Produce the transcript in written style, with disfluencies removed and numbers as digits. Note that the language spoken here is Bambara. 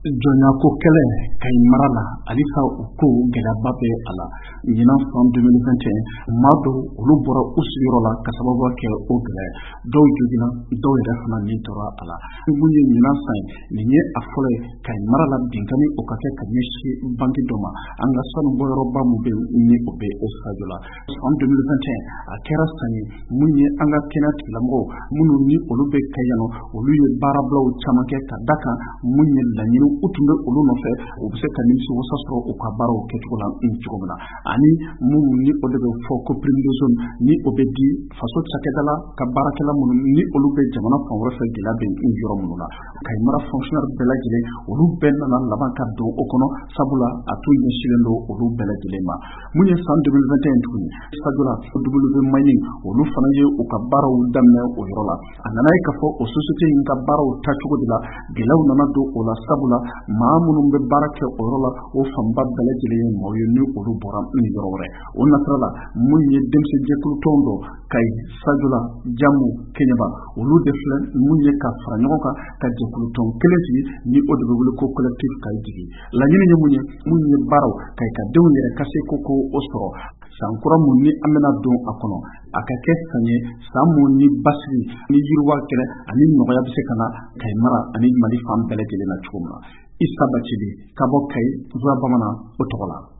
Jɔnya ko kɛlɛ Kayi mara la halisa u ko gɛlɛyaba bɛ a la ɲinan san 2021 maa dɔw olu bɔra u sigiyɔrɔ la ka sababu kɛ o gɛlɛya dɔw joginna dɔw yɛrɛ fana ni tora a la mun ye ɲinan san nin ye a fɔlɔ ye Kayi mara la binkani o ka kɛ ka ɲɛsin banki dɔ ma an ka sanu bɔyɔrɔba mun bɛ ni o bɛ o sajo la san 2021 a kɛra san ye mun ye an ka kɛnɛ tigilamɔgɔw minnu ni olu bɛ Kayi yan olu ye baarabulaw caman kɛ ka da kan mun ye laɲini u tun bɛ olu nɔfɛ u bɛ se ka nimisiwasa sɔrɔ u ka baaraw kɛcogo la cogo min na ani mun ni o de bɛ fɔ ko prime de zone ni o bɛ di faso cakɛdala ka baarakɛla minnu ni olu bɛ jamana fan wɛrɛ fɛ gɛlɛya bɛ yɔrɔ minnu na Kayi mara fonctionnaire bɛɛ lajɛlen olu bɛɛ nana laban ka don o kɔnɔ sabula a tun ɲɛsinnen don olu bɛɛ lajɛlen ma mun ye san 2021 tuguni sabula W Mining olu fana ye u ka baaraw daminɛ o yɔrɔ la a nana ye k'a fɔ o société in ka baaraw tacogo de la gɛlɛyaw nana don o la sabula maa minnu bɛ baara kɛ o yɔrɔ la o fanba bɛɛ lajɛlen ye maaw ye ni olu bɔra ni yɔrɔ wɛrɛ o nasira la mun ye denmisɛnninjɛkulu tɔn dɔ Kayi Sajola Jamu Keɲeba olu de filɛ mun ye ka fara ɲɔgɔn kan ka jɛkulu tɔn kelen sigi ni o de bɛ wele ko collectif Kayi Jigi laɲini ye mun ye baaraw Kayi ka denw yɛrɛ ka se ko o sɔrɔ san kura mun ni an bɛna don a kɔnɔ a ka kɛ san ye san mun ni basigi ni yiriwa kɛlɛ ani nɔgɔya bɛ se ka na Kayi mara ani Mali fan bɛɛ lajɛlen na cogo min na Isa Bacili ka bɔ Kayi Voix Bamanan o tɔgɔ la